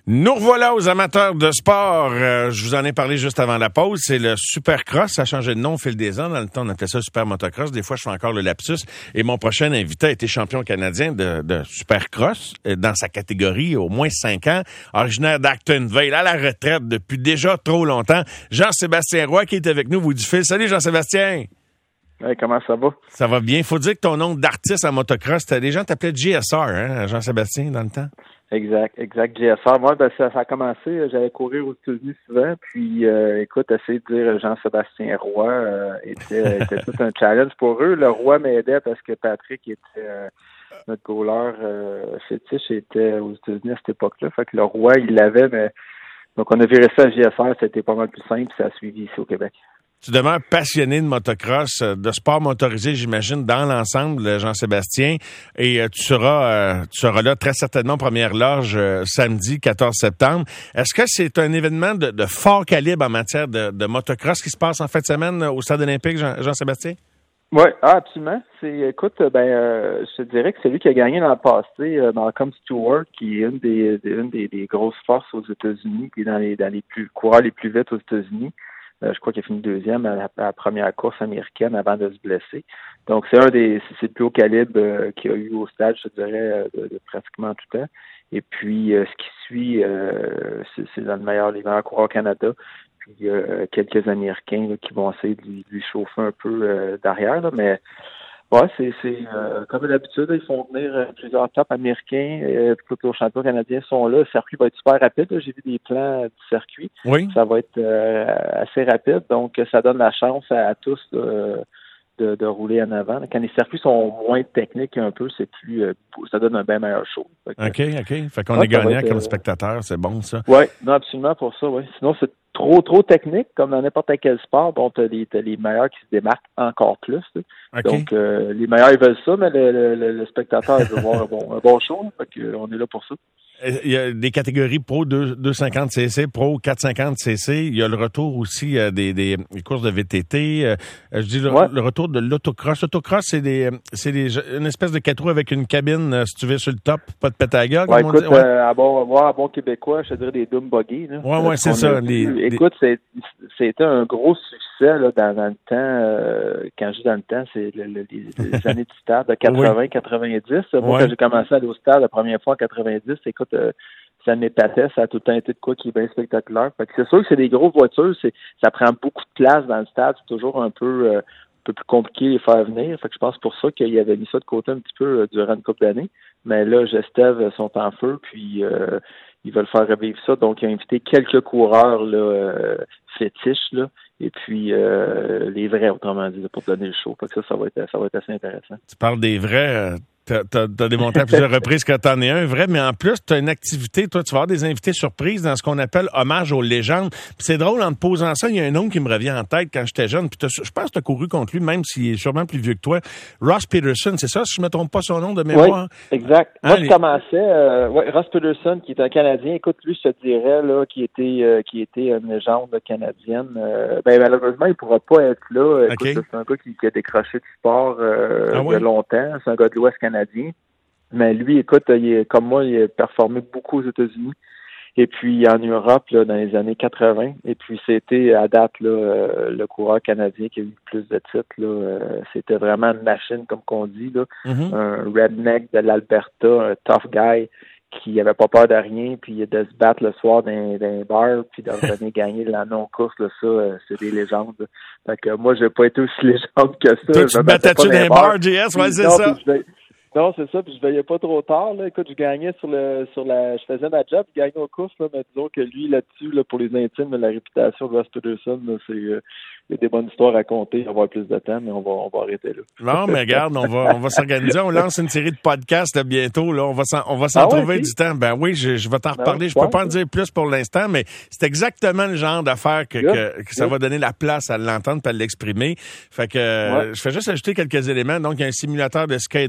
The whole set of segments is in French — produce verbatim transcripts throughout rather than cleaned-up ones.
Nous revoilà aux amateurs de sport. Euh, je vous en ai parlé juste avant la pause. C'est le Supercross. Ça a changé de nom au fil des ans. Dans le temps, on appelait ça Super Motocross. Des fois, je fais encore le lapsus. Et mon prochain invité a été champion canadien de, de Supercross euh, dans sa catégorie, au moins cinq ans. Originaire d'Actonville, à la retraite depuis déjà trop longtemps. Jean-Sébastien Roy qui est avec nous, vous du fil. Salut Jean-Sébastien. Hey, comment ça va? Ça va bien. Faut dire que ton nom d'artiste en motocross, les gens t'appelaient J S R, hein, Jean-Sébastien, dans le temps? Exact, exact, J S R. Moi, ben, ça, ça a commencé, j'allais courir aux États-Unis souvent, puis euh, écoute, essayer de dire Jean-Sébastien Roy euh, était, était tout un challenge pour eux. Le Roy m'aidait parce que Patrick était euh, notre goaler euh, fétiche, était aux États-Unis à cette époque-là. Fait que le Roy, il l'avait, mais donc on a viré ça à J S R, c'était pas mal plus simple, ça a suivi ici au Québec. Tu demeures passionné de motocross, de sport motorisé, j'imagine, dans l'ensemble, Jean-Sébastien. Et euh, tu seras euh, tu seras là très certainement, première loge, euh, samedi quatorze septembre. Est-ce que c'est un événement de, de fort calibre en matière de, de motocross qui se passe en fin de semaine au Stade olympique, Jean, Jean-Sébastien? Oui, ah, absolument. C'est, écoute, ben, euh, je te dirais que c'est lui qui a gagné dans le passé, euh, Malcolm Stewart, qui est une des, des une des, des grosses forces aux États-Unis, qui est dans les dans les plus coureurs les plus vite aux États-Unis. Euh, je crois qu'il a fini deuxième à la, à la première course américaine avant de se blesser. Donc, c'est un des c'est le plus haut calibre euh, qu'il y a eu au stade, je te dirais, de, de pratiquement tout temps. Et puis, euh, ce qui suit, euh, c'est, c'est dans le meilleur, les meilleurs coureurs au Canada. Puis, il y a quelques Américains là, qui vont essayer de lui, de lui chauffer un peu euh, derrière, là, mais ouais, c'est, c'est euh, comme d'habitude, ils font venir euh, plusieurs tops américains. Euh, tous les champions canadiens sont là. Le circuit va être super rapide. Là. J'ai vu des plans du circuit. Oui. Ça va être euh, assez rapide. Donc, ça donne la chance à, à tous euh, de, de rouler en avant. Quand les circuits sont moins techniques un peu, c'est plus euh, ça donne un bien meilleur show. Fait que, OK, OK. Fait qu'on ouais, est gagnant être, comme euh, spectateur. C'est bon, ça. Oui, non, absolument pour ça, oui. Sinon, c'est trop trop technique, comme dans n'importe quel sport. Bon, t'as les, t'as les meilleurs qui se démarquent encore plus. Okay. Donc, euh, les meilleurs, ils veulent ça, mais le, le, le spectateur veut voir un bon, un bon show. Fait que, on est là pour ça. Il y a des catégories Pro deux cent cinquante cc, Pro quatre cent cinquante cc. Il y a le retour aussi euh, des, des, des courses de V T T. Euh, je dis le, ouais. le retour de l'autocross. L'autocross, c'est des, c'est des, une espèce de quatre roues avec une cabine, euh, si tu veux, sur le top, pas de pétaga. Ouais, comme écoute, on dit. Ouais. Euh, à, bon, à bon québécois, je te dirais des dumb buggy. Là, ouais, ouais, c'est ça. Les, écoute, c'est, c'était un gros succès là, dans, dans le temps. Euh, quand je dis dans le temps, c'est le, le, les, les années du stade de quatre-vingts quatre-vingt-dix. Moi, ouais. quand j'ai commencé à aller au stade la première fois en quatre-vingt-dix, écoute, euh, ça m'épatait, ça a tout le temps été de quoi qui est bien spectaculaire. Fait que c'est sûr que c'est des grosses voitures, c'est ça prend beaucoup de place dans le stade, c'est toujours un peu euh, un peu plus compliqué de les faire venir. Fait que je pense pour ça qu'il avait mis ça de côté un petit peu euh, durant une couple d'années. Mais là, Gestev sont en feu, puis euh, ils veulent faire revivre ça. Donc, ils ont invité quelques coureurs là, euh, fétiches, là, et puis euh, les vrais, autrement dit, pour donner le show. Fait que ça, ça va être ça va être assez intéressant. Tu parles des vrais. Euh... T'as, t'as, t'as démontré à plusieurs reprises que t'en es un vrai, mais en plus, t'as une activité, toi, tu vas avoir des invités surprises dans ce qu'on appelle hommage aux légendes. Puis c'est drôle, en te posant ça, il y a un nom qui me revient en tête quand j'étais jeune, puis je pense que t'as couru contre lui, même s'il est sûrement plus vieux que toi. Ross Peterson, c'est ça, si je me trompe pas son nom de mémoire? Oui, exact. Hein, Moi, je les... commençais, euh, ouais, Ross Peterson, qui est un Canadien, écoute, lui, je te dirais, là, qui était, euh, qui était une légende canadienne, euh, ben, malheureusement, il pourra pas être là. Écoute, okay. C'est un gars qui, qui a décroché du sport, euh, ah, il y ouais? a longtemps. C'est un gars de l'Ouest canadien. Mais lui, écoute, il est, comme moi, il a performé beaucoup aux États-Unis et puis en Europe là, dans les années quatre-vingts. Et puis c'était à date là, euh, le coureur canadien qui a eu le plus de titres. Là, euh, c'était vraiment une machine, comme qu'on dit, là, mm-hmm. un redneck de l'Alberta, un tough guy qui avait pas peur de rien, puis de se battre le soir dans, dans un bar, puis de revenir gagner la non-course, là, ça, euh, c'est des légendes. Là. Fait que moi, j'ai pas été aussi légende que ça. Toi, tu te battais-tu dans un bar, J S? Ouais, c'est non, ça. Non, c'est ça, puis je veillais pas trop tard, là. Écoute, je gagnais sur le sur la je faisais ma job, je gagnais aux courses, là, mais disons que lui, là-dessus, là, pour les intimes, la réputation de Ross Peterson, là, c'est euh, il y a des bonnes histoires à raconter, il va y avoir plus de temps, mais on va on va arrêter là. Non, mais regarde, on va on va s'organiser, on lance une série de podcasts bientôt, là, on va s'en on va s'en ah trouver ouais, du temps. Ben oui, je, je vais t'en reparler, ben, je peux pas en dire plus pour l'instant, mais c'est exactement le genre d'affaire que, que, que ça yeah. va donner la place à l'entendre et à l'exprimer. Fait que ouais. je fais juste ajouter quelques éléments. Donc, il y a un simulateur de skateboard et de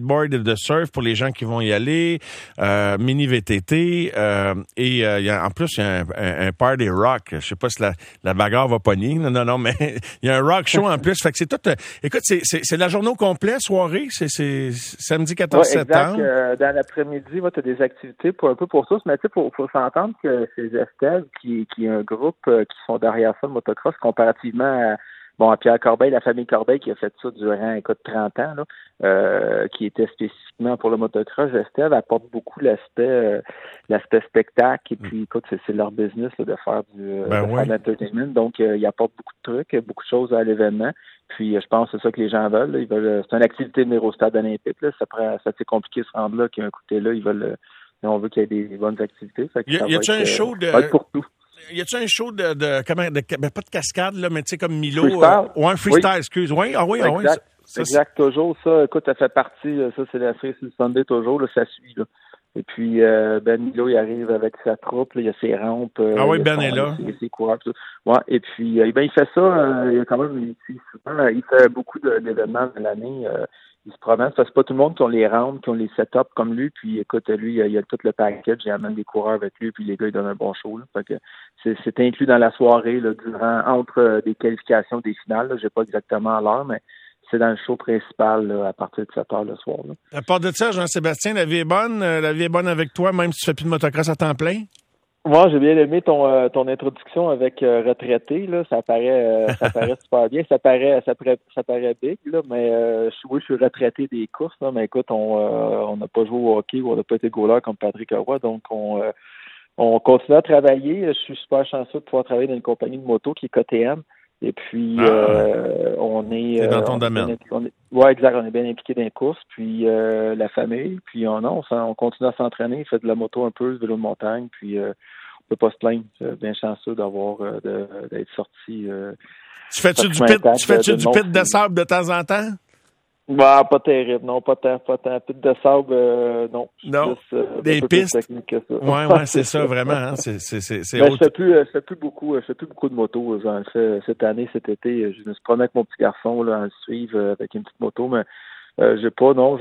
de surf pour les gens qui vont y aller, euh, mini V T T, euh, et euh, y a, en plus, il y a un, un, un party rock. Je sais pas si la, la bagarre va pogner. Non, non, non, mais il y a un rock show en plus. Fait que c'est tout... Euh, écoute, c'est, c'est, c'est la journée au complet, soirée. C'est, c'est samedi quatorze ouais, exact. septembre. Euh, dans l'après-midi, tu as des activités pour un peu pour ça. Mais tu sais, faut, faut s'entendre que c'est Estève qui, qui est un groupe euh, qui sont derrière ça, le motocross, comparativement à Bon, à Pierre Corbeil, la famille Corbeil qui a fait ça durant, écoute, trente ans, là, euh, qui était spécifiquement pour le motocross, Estève apporte beaucoup l'aspect euh, l'aspect spectacle, et puis, écoute, c'est, c'est leur business là, de faire du ben de oui. faire de l'entertainment, donc euh, ils apportent beaucoup de trucs, beaucoup de choses à l'événement, puis euh, je pense que c'est ça que les gens veulent, là. Ils veulent c'est une activité de venir au stade olympique, là, ça prend, ça c'est compliqué de se rendre là, qu'il y a un côté là, ils veulent, on veut qu'il y ait des bonnes activités. Fait que y a, ça y a-tu un être, show de... va être pour tout. Y a-tu un show de, de comment, de, ben pas de cascade, là, mais tu sais, comme Milo. Freestyle. Euh, ouais, freestyle, Oui. excuse. Oui, ah oui, ah oui. Exact. Ça, exact, toujours. Ça, écoute, ça fait partie, ça, c'est la Free Sunday toujours, là, ça suit, là. Et puis, euh, Ben Milo, il arrive avec sa troupe, là, il y a ses rampes. Euh, ah oui, Ben son, est là. Il y a ses coureurs, tout ça. Ouais, et puis, euh, ben, il fait ça, euh, il a quand même, il, souvent, il fait beaucoup de, d'événements dans l'année. Euh, il se promène, parce que c'est pas tout le monde qui ont les rampes, qui ont les setups comme lui, puis écoute, lui, il a, il a tout le package, il amène des coureurs avec lui, puis les gars, ils donnent un bon show, là. Fait que c'est, c'est inclus dans la soirée, là, durant, entre euh, des qualifications, des finales, là, j'ai pas exactement l'heure, mais c'est dans le show principal, là, à partir de sept heures le soir, là. À part de ça, Jean-Sébastien, la vie est bonne, euh, la vie est bonne avec toi, même si tu fais plus de motocross à temps plein? Moi, j'ai bien aimé ton euh, ton introduction avec euh, retraité, là, ça paraît euh, ça paraît super bien, ça paraît ça paraît ça paraît big, là, mais euh, je, oui, je suis retraité des courses, là, mais écoute, on euh, on n'a pas joué au hockey ou on n'a pas été goaler comme Patrick Roy, donc on euh, on continue à travailler. Je suis super chanceux de pouvoir travailler dans une compagnie de moto qui est K T M. Et puis ah, euh, on est, c'est dans euh, ton on domaine. Est, on est, ouais, exact, on est bien impliqué dans les courses, puis euh, la famille, puis on, non, on, on continue à s'entraîner, fait de la moto un peu, du vélo de montagne, puis euh, on peut pas se plaindre. Euh, bien chanceux d'avoir euh, de, d'être sorti. Euh, tu fais-tu du pit, tu fais-tu du pit de sable de temps en temps? Bah, pas terrible, non, pas tant, pas tant. Pit de sable, euh, non. Non. Plus, euh, des pistes. Technique que ça. Ouais, ouais, c'est ça, vraiment. Hein? C'est, c'est, c'est, c'est ben, je fais plus, je fais plus beaucoup, je fais plus beaucoup de motos. J'en fais cette année, cet été, je me suis promené avec mon petit garçon là, à le suivre avec une petite moto, mais euh, j'ai pas, non,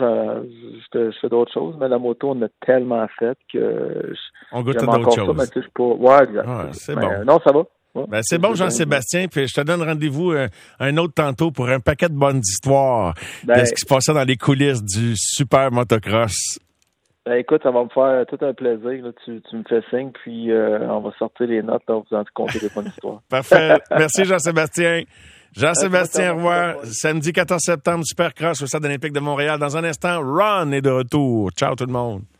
je, je fais d'autres choses, mais la moto, on a tellement fait que je, on goûte d'autres choses. Ça, mais tu sais, je pas. Ouais, exact. Ouais, c'est mais, bon. Euh, non, ça va. Ouais, ben, c'est bon, Jean-Sébastien, puis je te donne rendez-vous un, un autre tantôt pour un paquet de bonnes histoires ben, de ce qui se passait dans les coulisses du super motocross. Ben, écoute, ça va me faire tout un plaisir. Là. Tu, tu me fais signe, puis euh, on va sortir les notes, là, on vous en compter des bonnes histoires. Parfait. Merci, Jean-Sébastien. Jean-Sébastien Roy, samedi quatorze septembre, Supercross au Stade olympique de Montréal. Dans un instant, Ron est de retour. Ciao tout le monde.